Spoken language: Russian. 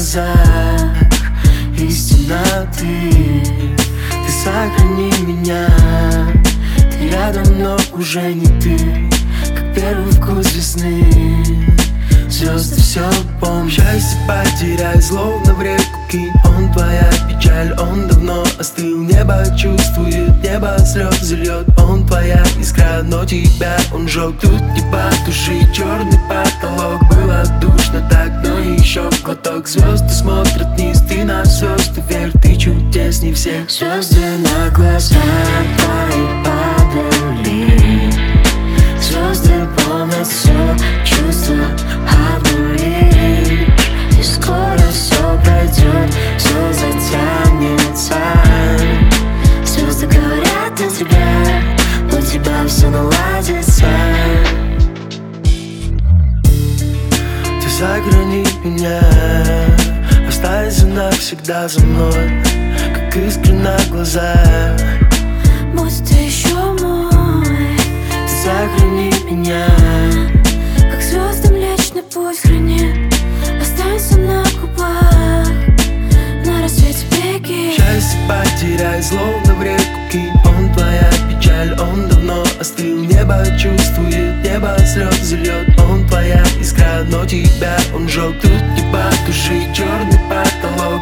глазах из темноты. Ты сохрани меня, ты рядом, но уже не ты, как первый вкус весны. Звезды все помнят. Счастье потеряй, словно в реку кинь. Он твоя печаль, он давно остыл. Небо чувствует, небо слезы льет. Он твоя искра, но тебя он жег. Тут не потушить черный потолок. Было душно так, но еще глоток. Звезды смотрят вниз, ты на звезды верь. Ты чудесней всех. Звезды на глазах твои падали. Звезды помнят все, чувства обнули. И скоро все пройдет, все затянется. Звезды говорят о тебе, у тебя все наладится. Ты сохрани меня, останься навсегда за мной, как искры на глазах. Будь ты еще мой, ты сохрани меня, как звезды Млечный Путь храни. Останься на губах, на рассвете беги. Счастье потеряй, словно в реку кинь. Он твоя печаль, он давно остыл. Небо чувствует, небо слезы льет. Он твоя искра, но тебя он жег. Тут не потушить черный потолок.